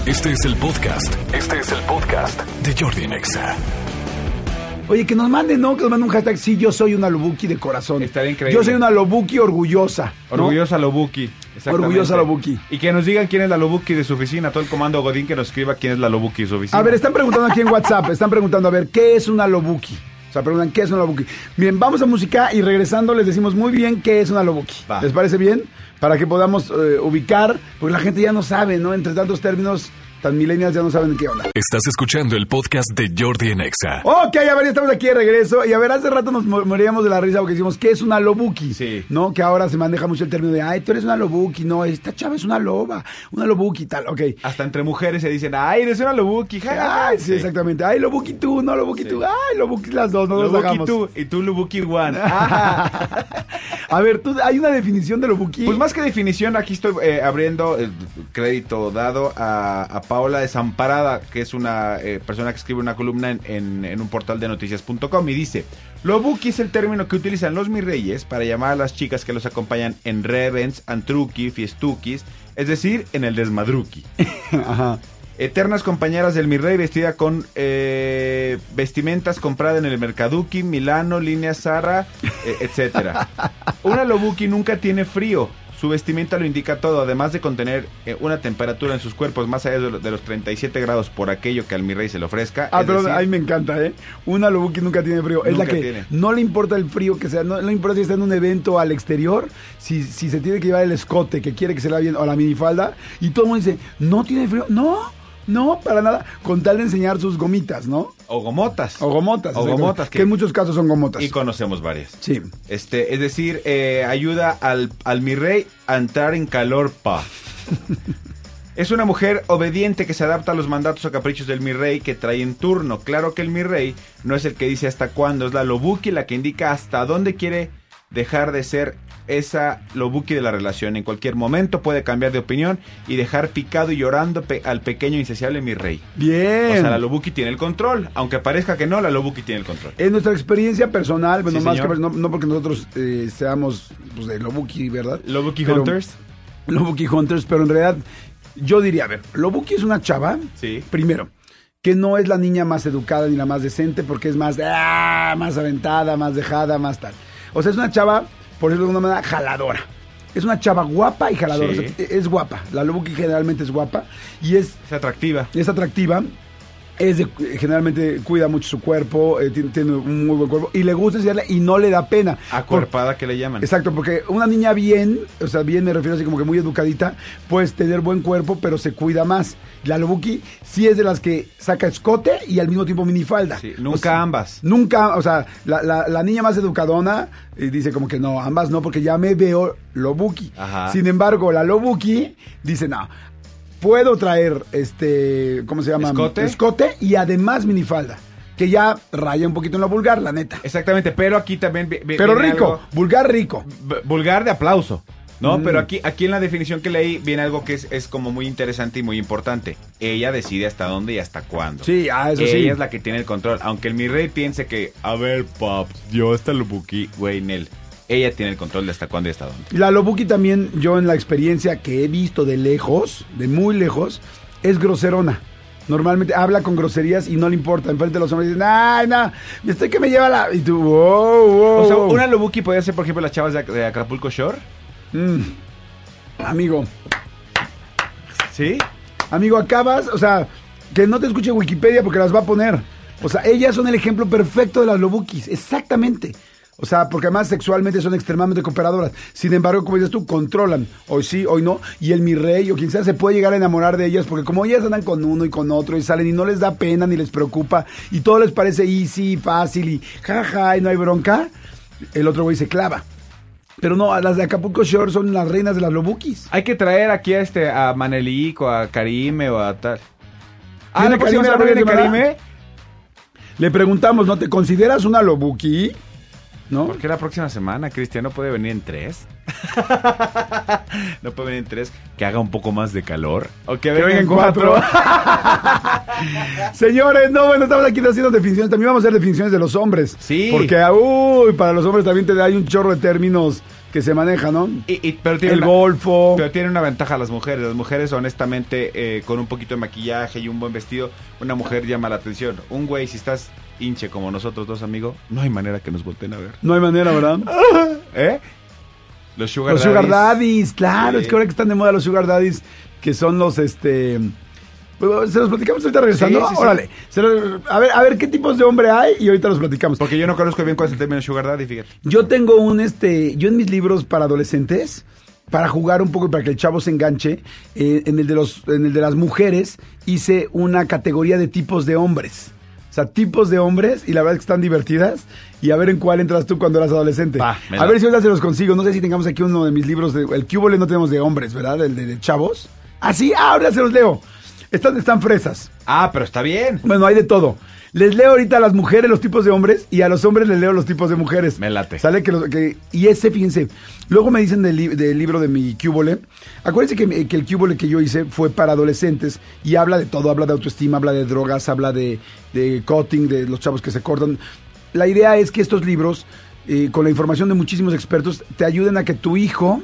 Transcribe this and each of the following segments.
Este es el podcast de Jordi en Exa. Oye, que nos manden, ¿no? Que nos manden un hashtag, sí, yo soy una Lobuki de corazón. Estaría increíble. Yo soy una Lobuki orgullosa, ¿no? Orgullosa Lobuki. Exactamente. Orgullosa Lobuki. Y que nos digan quién es la Lobuki de su oficina. Todo el comando Godín que nos escriba quién es la Lobuki de su oficina. A ver, están preguntando aquí en WhatsApp, a ver, ¿qué es una Lobuki? O sea, preguntan, ¿qué es una Lobuki? Bien, vamos a música y regresando les decimos muy bien qué es una Lobuki. Va. ¿Les parece bien? Para que podamos ubicar, porque la gente ya no sabe, ¿no? Entre tantos términos tan millennials ya no saben de qué onda. Estás escuchando el podcast de Jordi en Exa. Ok, a ver, ya estamos aquí de regreso. Y a ver, hace rato nos moríamos de la risa porque decimos, ¿qué es una Lobuki? Sí. ¿No? Que ahora se maneja mucho el término de, ay, tú eres una Lobuki. No, esta chava es una loba, una Lobuki y tal. Ok. Hasta entre mujeres se dicen, ay, eres una Lobuki. Ja, ja, ja. Ay, sí, exactamente. Ay, Lobuki tú, no Lobuki tú. Ay, Lobuki las dos, no nos Lobuki hagamos. tú y tú Lobuki one. A ver, ¿hay una definición de Lobuki? Pues más que definición, aquí estoy abriendo el crédito dado a Paola Desamparada, que es una persona que escribe una columna en un portal de noticias.com y dice: Lobuki es el término que utilizan los mirreyes para llamar a las chicas que los acompañan en revens, antruki, fiestuquis, es decir, en el desmadruki. Ajá. Eternas compañeras del Mirrey vestida con vestimentas compradas en el Mercaduki, Milano, Línea Zara, etcétera. Una Lobuki nunca tiene frío. Su vestimenta lo indica todo, además de contener una temperatura en sus cuerpos más allá de los 37 grados por aquello que al Mirrey se le ofrezca. Ah, pero a mí me encanta, ¿eh? Una Lobuki nunca tiene frío. Es Nunca la que tiene. no le importa el frío que sea, no le importa si está en un evento al exterior, si se tiene que llevar el escote que quiere que se le vea bien o la minifalda, y todo el mundo dice, ¿no tiene frío? No, para nada, con tal de enseñar sus gomitas, ¿no? O gomotas. O gomotas. O gomotas. Que en muchos casos son gomotas. Y conocemos varias. Sí. Es decir, ayuda al Mirrey a entrar en calor, pa. Es una mujer obediente que se adapta a los mandatos o caprichos del Mirrey que trae en turno. Claro que el Mirrey no es el que dice hasta cuándo, es la Lobuki la que indica hasta dónde quiere dejar de ser esa Lobuki de la relación. En cualquier momento puede cambiar de opinión y dejar picado y llorando al pequeño insaciable Mirrey. Bien. O sea, la Lobuki tiene el control. Aunque parezca que no, la Lobuki tiene el control. En nuestra experiencia personal, bueno, Sí, más señor. que no porque nosotros seamos pues, de Lobuki, ¿verdad? Lobuki Pero- Hunters. Lobuki Hunters, pero en realidad yo diría, a ver, Lobuki es una chava, Sí. primero, que no es la niña más educada ni la más decente porque es más aventada, más dejada, más tal. O sea, es una chava, por decirlo de alguna manera, jaladora. Es una chava guapa y jaladora. Sí. O sea, es guapa. La Lobuki generalmente es guapa y es atractiva. Es atractiva. Generalmente cuida mucho su cuerpo, tiene un muy buen cuerpo y le gusta enseñarle y no le da pena. Acuerpada que le llaman. Exacto, porque una niña bien, o sea, bien me refiero así como que muy educadita, puedes tener buen cuerpo, pero se cuida más. La Lobuki sí es de las que saca escote y al mismo tiempo minifalda. Sí, nunca O sea, ambas. Nunca, o sea, la niña más educadona dice como que no, ambas no, porque ya me veo Lobuki. Ajá. Sin embargo, la Lobuki dice no. Puedo traer, ¿cómo se llama? Escote y además minifalda. Que ya raya un poquito en lo vulgar, la neta. Exactamente, pero aquí también... Pero viene rico, algo- vulgar rico. vulgar de aplauso, ¿no? Pero aquí en la definición que leí viene algo que es como muy interesante y muy importante. Ella decide hasta dónde y hasta cuándo. Sí, eso Ella sí. es la que tiene el control. Aunque el Mirrey piense que, a ver, paps, yo hasta lo buquí, güey, Nel. Ella tiene el control de hasta cuándo y hasta dónde. La Lobuki también, yo en la experiencia que he visto de lejos, de muy lejos, es groserona. Normalmente habla con groserías y no le importa. Enfrente de los hombres dicen, ay, no, estoy que me lleva la... Y tú, wow. O sea, una Lobuki podría ser, por ejemplo, las chavas de Acapulco Shore. Amigo, ¿Sí? acabas, o sea, que no te escuche Wikipedia porque las va a poner. O sea, ellas son el ejemplo perfecto de las Lobukis, exactamente. O sea, porque además sexualmente son extremadamente cooperadoras. Sin embargo, como dices tú, controlan. Hoy sí, hoy no. Y el Mirrey o quien sea se puede llegar a enamorar de ellas porque como ellas andan con uno y con otro y salen y no les da pena ni les preocupa y todo les parece easy, fácil y jaja y no hay bronca, el otro güey se clava. Pero no, las de Acapulco Shore son las reinas de las Lobukis. Hay que traer aquí a Manelico, a Karime o a tal. ¿Viene la próxima Karime semana la viene próxima Karime. Le preguntamos, ¿no te consideras una Lobuki? ¿No? ¿Por qué la próxima semana, Cristian? ¿No puede venir en 3? ¿No puede venir en 3? Que haga un poco más de calor. O que venga en 4. Señores, no, bueno, estamos aquí haciendo definiciones. También vamos a hacer definiciones de los hombres. Sí. Porque, para los hombres también hay un chorro de términos que se maneja, ¿no? Pero tiene el golfo. Pero tiene una ventaja las mujeres. Las mujeres, honestamente, con un poquito de maquillaje y un buen vestido, una mujer llama la atención. Un güey, si estás hinche como nosotros dos, amigo, no hay manera que nos volteen a ver. No hay manera, ¿verdad? ¿Eh? Los sugar daddies, claro. Sí. Es que ahora que están de moda los sugar daddies, que son los, ¿se los platicamos ahorita regresando? Sí. Órale. A ver, ¿qué tipos de hombre hay? Y ahorita los platicamos. Porque yo no conozco bien cuál es el término sugar daddy, fíjate. Yo tengo yo en mis libros para adolescentes, para jugar un poco y para que el chavo se enganche, en el de las mujeres, hice una categoría de tipos de hombres. O sea, tipos de hombres, y la verdad es que están divertidas. Y a ver en cuál entras tú cuando eras adolescente. A ver si ahorita se los consigo. No sé si tengamos aquí uno de mis libros. El Cúbole no tenemos de hombres, ¿verdad? El de chavos. Ah, sí, ahora se los leo. Están fresas. Ah, pero está bien. Bueno, hay de todo. Les leo ahorita a las mujeres los tipos de hombres y a los hombres les leo los tipos de mujeres. Me late. Sale y fíjense, luego me dicen del libro de mi Cúbole. Acuérdense que el Cúbole que yo hice fue para adolescentes y habla de todo. Habla de autoestima, habla de drogas, habla de cutting, de los chavos que se cortan. La idea es que estos libros, con la información de muchísimos expertos, te ayuden a que tu hijo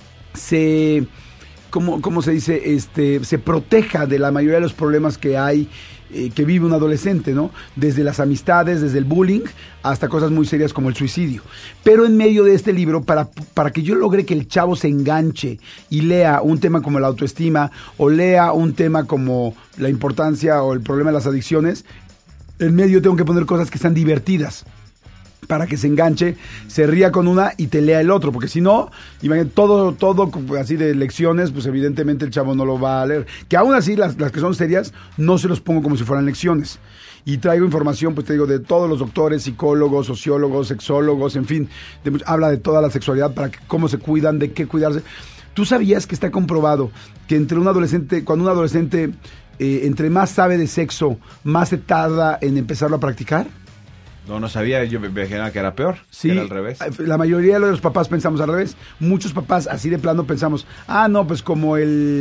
¿cómo se dice? Se proteja de la mayoría de los problemas que hay, que vive un adolescente, ¿no? Desde las amistades, desde el bullying, hasta cosas muy serias como el suicidio. Pero en medio de este libro, para que yo logre que el chavo se enganche y lea un tema como la autoestima, o lea un tema como la importancia o el problema de las adicciones, en medio tengo que poner cosas que sean divertidas, para que se enganche, se ría con una y te lea el otro, porque si no, imagínate, todo así de lecciones, pues evidentemente el chavo no lo va a leer. Que aún así, las que son serias, no se los pongo como si fueran lecciones. Y traigo información, pues te digo, de todos los doctores, psicólogos, sociólogos, sexólogos, en fin, habla de toda la sexualidad, cómo se cuidan, de qué cuidarse. ¿Tú sabías que está comprobado que cuando un adolescente entre más sabe de sexo, más se tarda en empezarlo a practicar? No sabía, yo me imaginaba que era peor, sí, que era al revés. La mayoría de los papás pensamos al revés. Muchos papás así de plano pensamos, no, pues como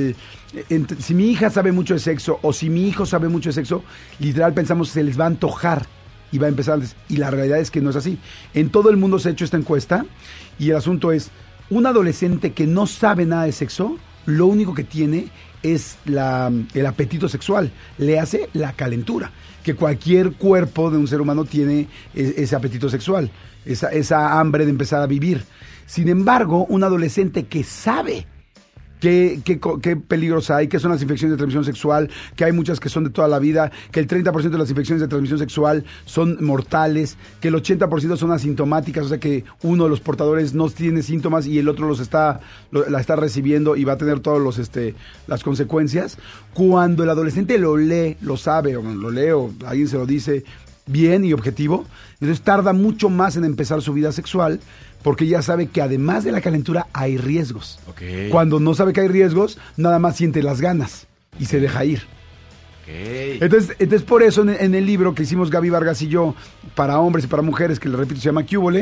si mi hija sabe mucho de sexo o si mi hijo sabe mucho de sexo, literal pensamos se les va a antojar y va a empezar antes. Y la realidad es que no es así. En todo el mundo se ha hecho esta encuesta y el asunto es, un adolescente que no sabe nada de sexo, lo único que tiene es el apetito sexual, le hace la calentura, que cualquier cuerpo de un ser humano tiene ese apetito sexual, esa hambre de empezar a vivir. Sin embargo, un adolescente que sabe qué peligros hay, qué son las infecciones de transmisión sexual, que hay muchas que son de toda la vida, que el 30% de las infecciones de transmisión sexual son mortales, que el 80% son asintomáticas, o sea que uno de los portadores no tiene síntomas y el otro la está recibiendo y va a tener todas las consecuencias. Cuando el adolescente lo lee, lo sabe, o lo lee, o alguien se lo dice bien y objetivo, entonces tarda mucho más en empezar su vida sexual, porque ya sabe que además de la calentura hay riesgos. Okay. Cuando no sabe que hay riesgos, nada más siente las ganas y se deja ir. Okay. Entonces por eso en el libro que hicimos Gaby Vargas y yo, para hombres y para mujeres, que les repito se llama Cúbole,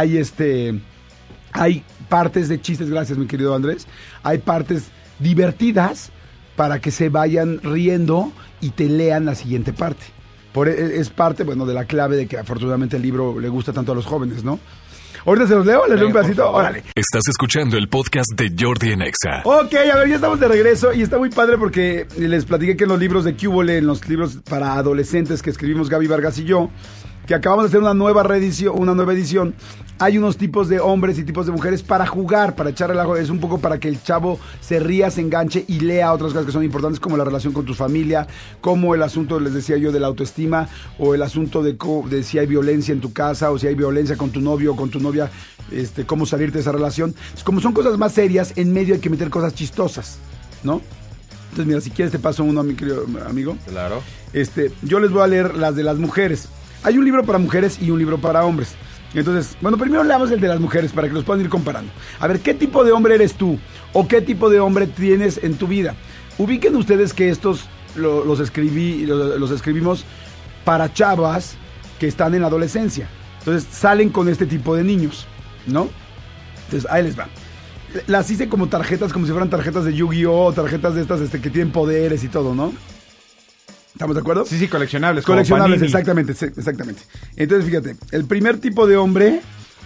hay partes de chistes, gracias mi querido Andrés, hay partes divertidas para que se vayan riendo y te lean la siguiente parte. Es parte, bueno, de la clave de que afortunadamente el libro le gusta tanto a los jóvenes, ¿no? Ahorita se los leo, les doy un pedacito, órale. Estás escuchando el podcast de Jordi en Exa. Ok, a ver, ya estamos de regreso y está muy padre porque les platiqué que en los libros de Cúbole, en los libros para adolescentes que escribimos Gaby Vargas y yo, que acabamos de hacer una nueva edición, hay unos tipos de hombres y tipos de mujeres para jugar, para echar relajo, es un poco para que el chavo se ría, se enganche y lea otras cosas que son importantes, como la relación con tu familia, como el asunto, les decía yo, de la autoestima, o el asunto de si hay violencia en tu casa, o si hay violencia con tu novio o con tu novia, cómo salirte de esa relación. Como son cosas más serias, en medio hay que meter cosas chistosas, ¿no? Entonces, mira, si quieres te paso uno, mi querido amigo. Claro. Yo les voy a leer las de las mujeres. Hay un libro para mujeres y un libro para hombres. Entonces, bueno, primero leamos el de las mujeres para que los puedan ir comparando. A ver, ¿qué tipo de hombre eres tú? ¿O qué tipo de hombre tienes en tu vida? Ubiquen ustedes que estos los escribimos para chavas que están en la adolescencia. Entonces, salen con este tipo de niños, ¿no? Entonces, ahí les va. Las hice como tarjetas, como si fueran tarjetas de Yu-Gi-Oh! Tarjetas de estas que tienen poderes y todo, ¿no? ¿Estamos de acuerdo? Sí, coleccionables. Coleccionables, exactamente. Entonces, fíjate, el primer tipo de hombre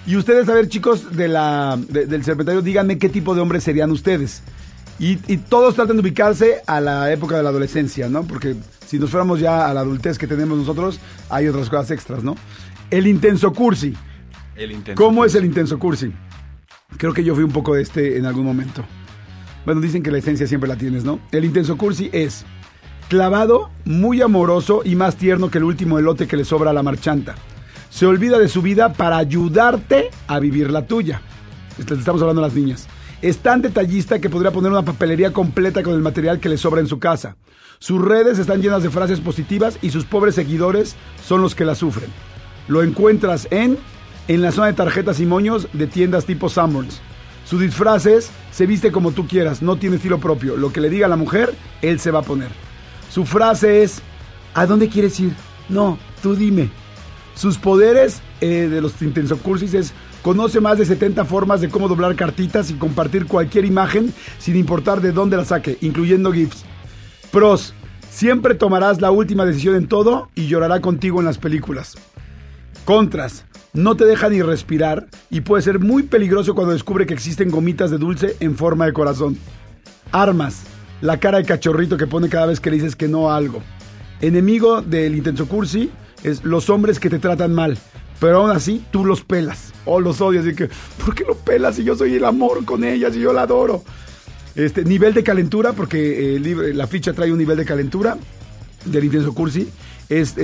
Y ustedes, a ver, chicos, del Serpentario, díganme qué tipo de hombres serían ustedes. Y todos tratan de ubicarse a la época de la adolescencia, ¿no? Porque si nos fuéramos ya a la adultez que tenemos nosotros, hay otras cosas extras, ¿no? El intenso cursi. ¿Cómo es el intenso cursi? Creo que yo fui un poco de en algún momento. Bueno, dicen que la esencia siempre la tienes, ¿no? El intenso cursi es clavado, muy amoroso y más tierno que el último elote que le sobra a la marchanta. Se olvida de su vida para ayudarte a vivir la tuya. Estamos hablando de las niñas. Es tan detallista que podría poner una papelería completa con el material que le sobra en su casa. Sus redes están llenas de frases positivas y sus pobres seguidores son los que la sufren. Lo encuentras en la zona de tarjetas y moños de tiendas tipo Sanborns. Su disfraz es, se viste como tú quieras, no tiene estilo propio. Lo que le diga a la mujer, él se va a poner. Su frase es, ¿a dónde quieres ir? No, tú dime. Sus poderes de los intenso cursis es, conoce más de 70 formas de cómo doblar cartitas y compartir cualquier imagen sin importar de dónde la saque, incluyendo GIFs. Pros, siempre tomarás la última decisión en todo y llorará contigo en las películas. Contras, no te deja ni respirar y puede ser muy peligroso cuando descubre que existen gomitas de dulce en forma de corazón. Armas, la cara de cachorrito que pone cada vez que le dices que no a algo. Enemigo del intenso cursi es los hombres que te tratan mal, pero aún así tú los pelas o los odias. Así que, ¿por qué lo pelas si yo soy el amor con ellas y yo la adoro? Nivel de calentura, porque la ficha trae un nivel de calentura del intenso cursi. Es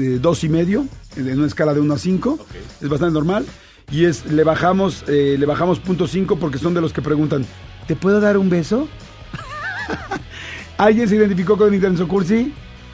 2.5 en una escala de 1 a 5. Okay. Es bastante normal. Y le bajamos 0.5 porque son de los que preguntan, ¿te puedo dar un beso? ¿Alguien se identificó con el intenso cursi?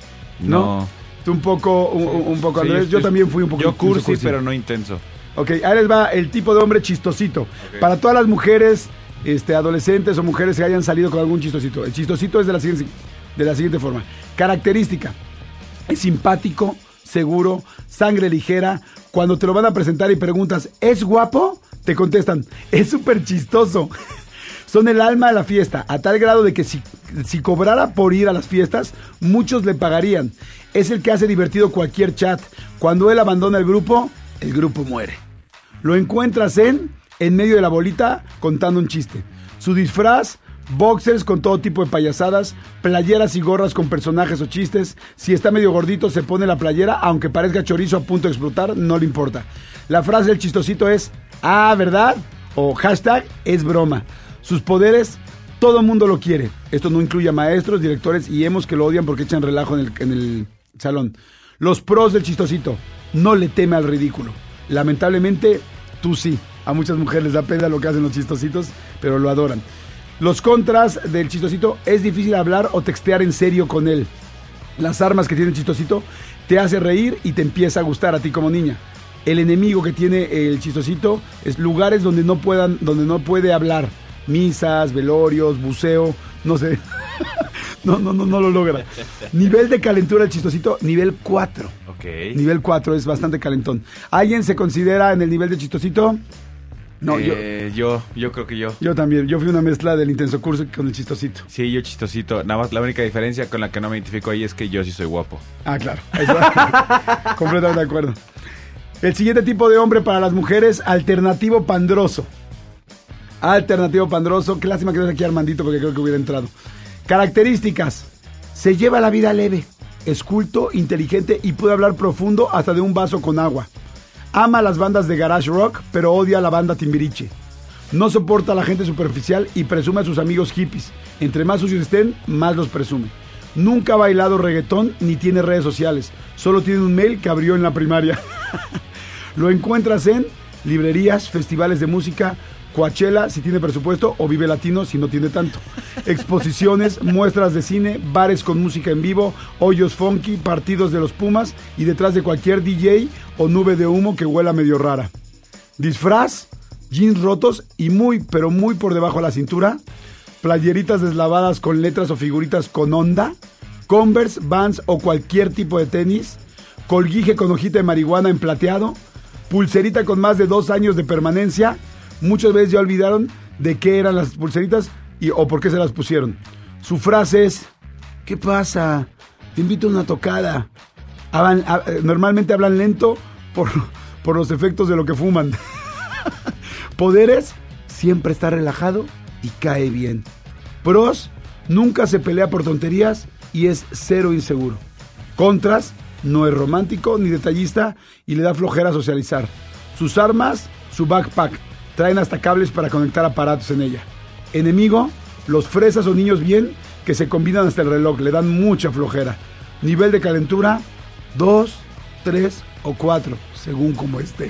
No. Un poco, Andrés. Yo también fui un poco. Yo cursi, pero no intenso. Ok, ahí les va el tipo de hombre chistosito. Okay. Para todas las mujeres adolescentes o mujeres que hayan salido con algún chistosito. El chistosito es de la siguiente forma. Característica. Es simpático, seguro, sangre ligera. Cuando te lo van a presentar y preguntas, ¿es guapo? Te contestan, es súper chistoso. Son el alma de la fiesta, a tal grado de que si cobrara por ir a las fiestas, muchos le pagarían. Es el que hace divertido cualquier chat. Cuando él abandona el grupo muere. Lo encuentras en medio de la bolita contando un chiste. Su disfraz, boxers con todo tipo de payasadas, playeras y gorras con personajes o chistes. Si está medio gordito se pone la playera, aunque parezca chorizo a punto de explotar, no le importa. La frase del chistosito es, ¿verdad? O hashtag, es broma. Sus poderes, todo mundo lo quiere. Esto no incluye a maestros, directores y emos que lo odian porque echan relajo en el salón. Los pros del chistosito, no le teme al ridículo. Lamentablemente, tú sí. A muchas mujeres les da pena lo que hacen los chistositos, pero lo adoran. Los contras del chistosito, es difícil hablar o textear en serio con él. Las armas que tiene el chistosito, te hace reír y te empieza a gustar a ti como niña. El enemigo que tiene el chistosito es lugares donde no puede hablar. Misas, velorios, buceo, no sé. No lo logra. Nivel de calentura del chistosito, nivel 4. Ok. Nivel 4, es bastante calentón. ¿Alguien se considera en el nivel de chistosito? No, yo creo que yo. Yo también, yo fui una mezcla del intenso curso con el chistosito. Sí, yo chistosito. Nada más la única diferencia con la que no me identifico ahí es que yo sí soy guapo. Ah, claro. Completamente de acuerdo. El siguiente tipo de hombre para las mujeres, alternativo pandroso. Alternativo pandroso. Qué lástima que no es aquí Armandito porque creo que hubiera entrado. Características. Se lleva la vida leve. Es culto, inteligente y puede hablar profundo hasta de un vaso con agua. Ama las bandas de garage rock, pero odia a la banda Timbiriche. No soporta a la gente superficial y presume a sus amigos hippies. Entre más sucios estén, más los presume. Nunca ha bailado reggaetón ni tiene redes sociales. Solo tiene un mail que abrió en la primaria. Lo encuentras en librerías, festivales de música, Coachella si tiene presupuesto o Vive Latino si no tiene tanto. Exposiciones, muestras de cine, bares con música en vivo, hoyos funky, partidos de los Pumas y detrás de cualquier DJ o nube de humo que huela medio rara. Disfraz, jeans rotos y muy, pero muy por debajo de la cintura, playeritas deslavadas con letras o figuritas con onda, Converse, Vans o cualquier tipo de tenis, colguije con hojita de marihuana en plateado, pulserita con más de 2 años de permanencia. Muchas veces ya olvidaron de qué eran las pulseritas o por qué se las pusieron. Su frase es, ¿qué pasa? Te invito a una tocada. Normalmente hablan lento por los efectos de lo que fuman. Poderes, siempre está relajado y cae bien. Pros, nunca se pelea por tonterías y es cero inseguro. Contras, no es romántico ni detallista y le da flojera socializar. Sus armas, su backpack. Traen hasta cables para conectar aparatos en ella. Enemigo, los fresas o niños bien que se combinan hasta el reloj. Le dan mucha flojera. Nivel de calentura, 2, 3 o 4, según como esté.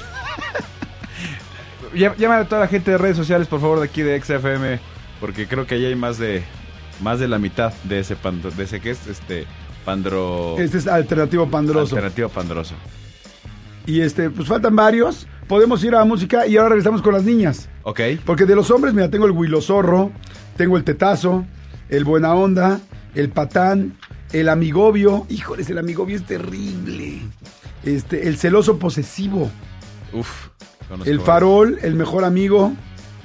Llama a toda la gente de redes sociales, por favor, de aquí de XFM, porque creo que ahí hay más de la mitad de ese que es pandro. Este es alternativo pandroso. Alternativo pandroso. Y pues faltan varios. Podemos ir a la música y ahora regresamos con las niñas. Ok. Porque de los hombres, mira, tengo el huilozorro, tengo el tetazo, el buena onda, el patán, el amigobio. Híjoles, el amigobio es terrible. El celoso posesivo. Uf. El farol, el mejor amigo,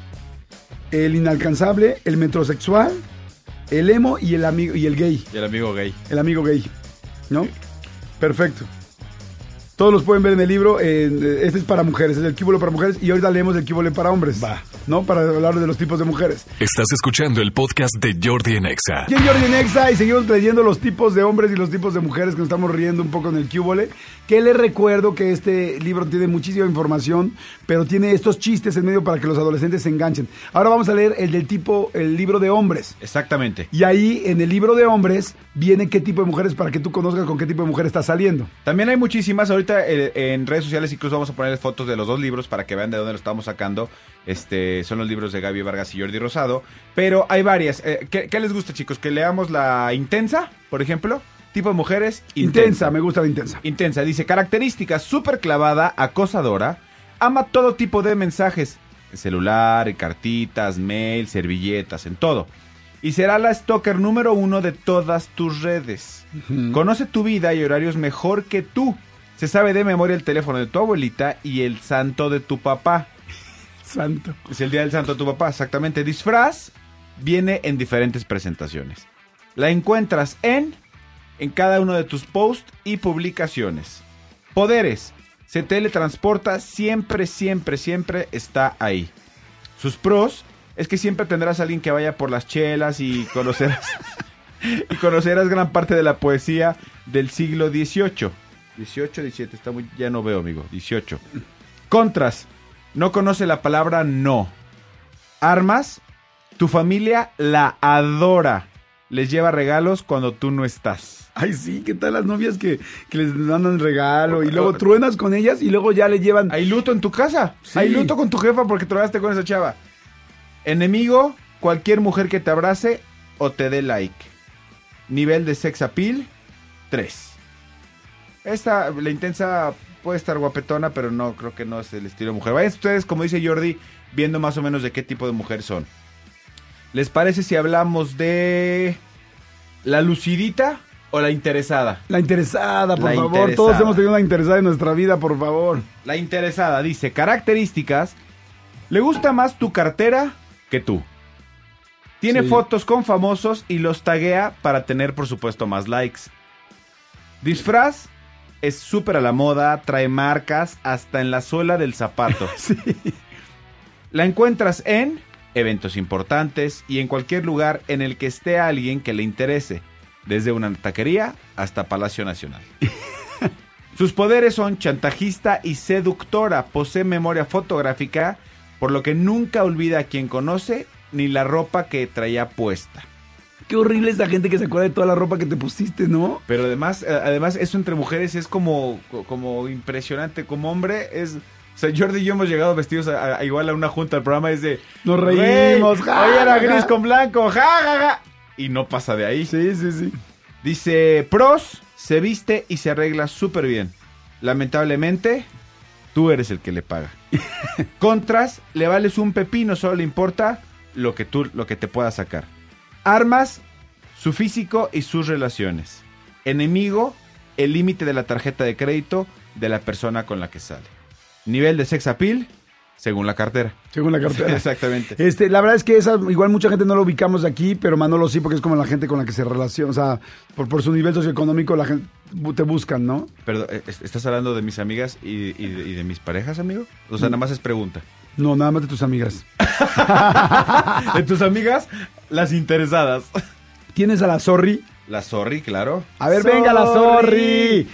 el inalcanzable, el metrosexual, el emo y el amigo y el gay. Y el amigo gay. El amigo gay, ¿no? Perfecto. Todos los pueden ver en el libro. Este es para mujeres, es el Quíbole para mujeres. Y ahorita leemos el Quíbole para hombres. Va. ¿No? Para hablar de los tipos de mujeres. Estás escuchando el podcast de Jordi en Exa. Aquí en Jordi en Exa y seguimos leyendo los tipos de hombres y los tipos de mujeres que nos estamos riendo un poco en el Quíbole. Que les recuerdo que este libro tiene muchísima información, pero tiene estos chistes en medio para que los adolescentes se enganchen. Ahora vamos a leer el libro de hombres. Exactamente. Y ahí en el libro de hombres viene qué tipo de mujeres para que tú conozcas con qué tipo de mujer está saliendo. También hay muchísimas. Ahorita en redes sociales incluso vamos a poner fotos de los dos libros para que vean de dónde lo estamos sacando. Son los libros de Gaby Vargas y Jordi Rosado. Pero hay varias. ¿Qué les gusta, chicos? ¿Que leamos la intensa, por ejemplo? Tipo de mujeres, intensa. Me gusta la intensa. Intensa, dice, características, súper clavada, acosadora, ama todo tipo de mensajes, celular, cartitas, mail, servilletas, en todo. Y será la stalker número 1 de todas tus redes. Uh-huh. Conoce tu vida y horarios mejor que tú. Se sabe de memoria el teléfono de tu abuelita y el santo de tu papá. Santo. Es el día del santo de tu papá, exactamente. Disfraz viene en diferentes presentaciones. La encuentras en cada uno de tus posts y publicaciones. Poderes. Se teletransporta, siempre, siempre, siempre está ahí. Sus pros es que siempre tendrás a alguien que vaya por las chelas y conocerás gran parte de la poesía del siglo XVIII. 18, 17, ya no veo, amigo. 18. Contras. No conoce la palabra no. Armas. Tu familia la adora. Les lleva regalos cuando tú no estás. Ay, sí, ¿qué tal las novias que les mandan regalo y luego truenas con ellas y luego ya le llevan... Hay luto en tu casa. Sí. Hay luto con tu jefa porque tronaste con esa chava. Enemigo, cualquier mujer que te abrace o te dé like. Nivel de sex appeal, 3. La intensa puede estar guapetona, pero no, creo que no es el estilo de mujer. Vayan ustedes, como dice Jordi, viendo más o menos de qué tipo de mujer son. ¿Les parece si hablamos de la lucidita o la interesada? La interesada, por favor. Todos hemos tenido una interesada en nuestra vida, por favor. La interesada dice, características, le gusta más tu cartera que tú. Tiene fotos con famosos y los taguea para tener, por supuesto, más likes. Disfraz, es súper a la moda, trae marcas hasta en la suela del zapato. Sí. La encuentras en eventos importantes y en cualquier lugar en el que esté alguien que le interese, desde una taquería hasta Palacio Nacional. Sus poderes son chantajista y seductora, posee memoria fotográfica, por lo que nunca olvida a quien conoce ni la ropa que traía puesta. Qué horrible es la gente que se acuerda de toda la ropa que te pusiste, ¿no? Pero además eso entre mujeres es como impresionante. Como hombre es... O sea, Jordi y yo hemos llegado vestidos igual a una junta. El programa es de... Nos reímos, hoy era gris con blanco, ja, ja, ja. Y no pasa de ahí. Sí, sí, sí. Dice, pros, se viste y se arregla súper bien. Lamentablemente, tú eres el que le paga. Contras, le vales un pepino, solo le importa lo que te pueda sacar. Armas, su físico y sus relaciones. Enemigo, el límite de la tarjeta de crédito de la persona con la que sale. Nivel de sex appeal, según la cartera. Según la cartera. Exactamente. La verdad es que igual mucha gente no lo ubicamos aquí, pero Manolo sí, porque es como la gente con la que se relaciona. O sea, por su nivel socioeconómico la gente te buscan, ¿no? Pero, ¿estás hablando de mis amigas y de mis parejas, amigo? O sea, nada más es pregunta. No, nada más de tus amigas. De tus amigas, las interesadas. ¿Tienes a la Zorri? La Zorri, claro. A ver, venga la Zorri.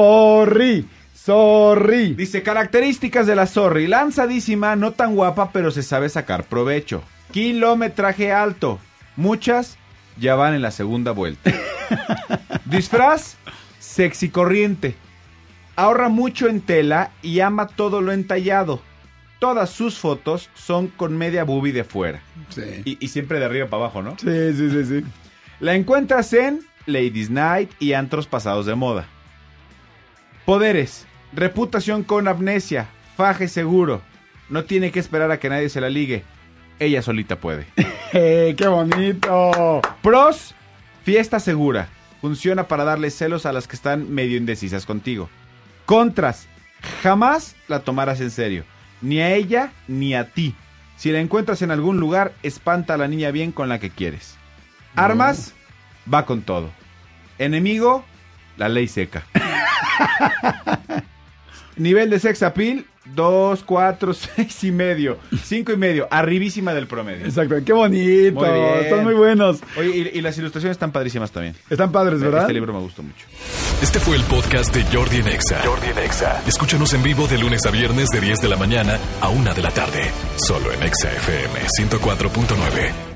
Zorri. Dice, características de la Zorri. Lanzadísima, no tan guapa, pero se sabe sacar provecho. Kilometraje alto. Muchas ya van en la segunda vuelta. Disfraz, sexy corriente. Ahorra mucho en tela y ama todo lo entallado. Todas sus fotos son con media boobie de fuera. Sí. Y siempre de arriba para abajo, ¿no? Sí. La encuentras en Ladies Night y antros pasados de moda. Poderes. Reputación con amnesia. Faje seguro. No tiene que esperar a que nadie se la ligue. Ella solita puede. ¡Qué bonito! Pros. Fiesta segura. Funciona para darle celos a las que están medio indecisas contigo. Contras. Jamás la tomarás en serio. Ni a ella ni a ti. Si la encuentras en algún lugar, espanta a la niña bien con la que quieres. Armas, va con todo. Enemigo, la ley seca. Nivel de sex appeal, 2, 4, 6 y medio. 5 y medio, arribísima del promedio. Exacto, qué bonito. Muy bien. Están muy buenos. Oye, y las ilustraciones están padrísimas también. Están padres, ¿verdad? Este libro me gustó mucho. Este fue el podcast de Jordi en Exa. Escúchanos en vivo de lunes a viernes de 10 de la mañana a 1 de la tarde. Solo en Exa FM 104.9.